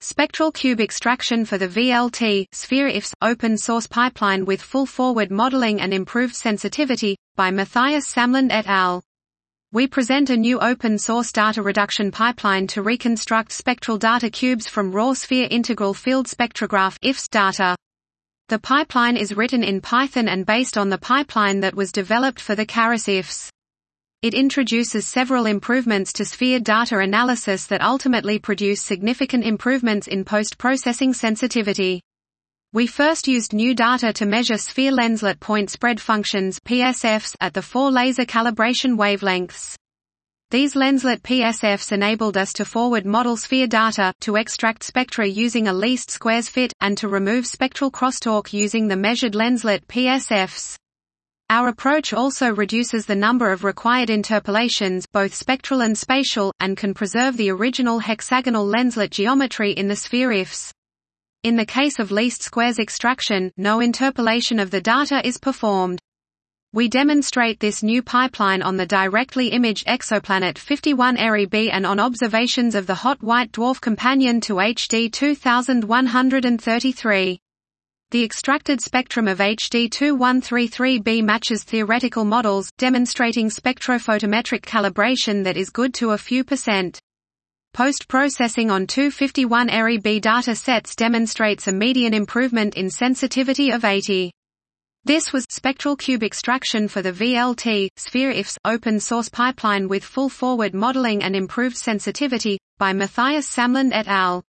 Spectral cube extraction for the VLT Sphere-IFS open source pipeline with full forward modeling and improved sensitivity, by Matthias Samland et al. We present a new open source data reduction pipeline to reconstruct spectral data cubes from raw sphere integral field spectrograph (IFS) data. The pipeline is written in Python and based on the pipeline that was developed for the Keras IFS. It introduces several improvements to sphere data analysis that ultimately produce significant improvements in post-processing sensitivity. We first used new data to measure sphere lenslet point spread functions (PSFs) at the 4 laser calibration wavelengths. These lenslet PSFs enabled us to forward model sphere data, to extract spectra using a least squares fit, and to remove spectral crosstalk using the measured lenslet PSFs. Our approach also reduces the number of required interpolations, both spectral and spatial, and can preserve the original hexagonal lenslet geometry in the sphere IFS. In the case of least squares extraction, no interpolation of the data is performed. We demonstrate this new pipeline on the directly imaged exoplanet 51 Eris b and on observations of the hot white dwarf companion to HD 2133. The extracted spectrum of HD 2133b matches theoretical models, demonstrating spectrophotometric calibration that is good to a few %. Post-processing on 251 Eris b data sets demonstrates a median improvement in sensitivity of 80. This was spectral cube extraction for the VLT Sphere-IFS open source pipeline with full forward modeling and improved sensitivity, by Matthias Samland et al.